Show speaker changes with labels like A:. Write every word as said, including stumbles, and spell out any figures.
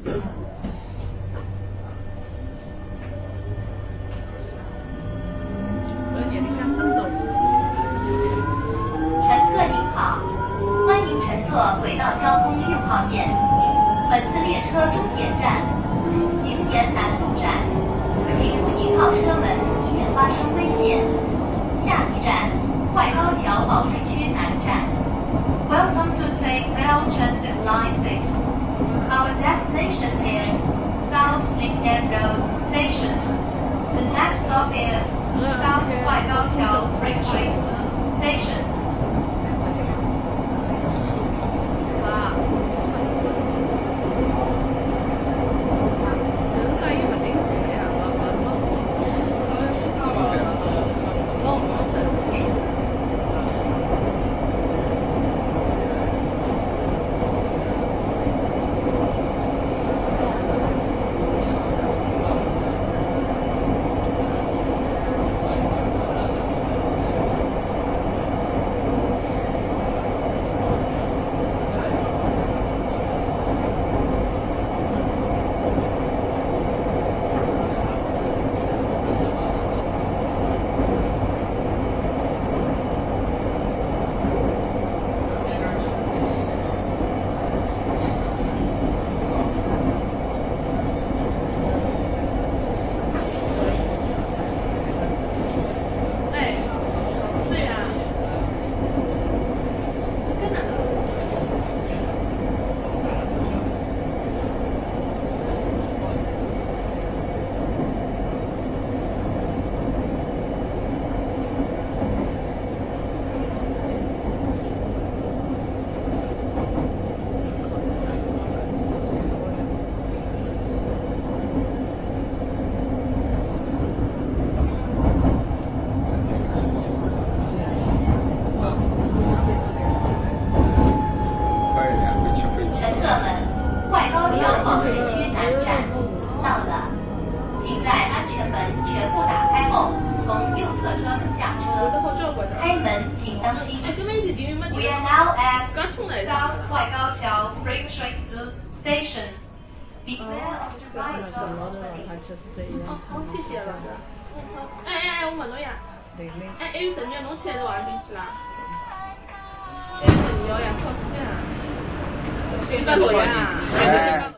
A: 乘客您好，欢迎乘坐轨道交通六号线。本次列车终点站行沿南路站，请勿依靠车门，以免发生危险。下一站外高桥保税区南站。Welcome to Taipei Rail Transit Line six. Our destination is South Lingan Road Station. The next stop is South 外高桥 Rail Station. 开门请当心。We are now at South 外高桥 Rail Station. Beware of the right of the
B: 好，谢谢老师。哎哎哎，我问侬呀，哎，A 十二侬起来就往进去啦。A 十二呀，考试呀，七百多呀。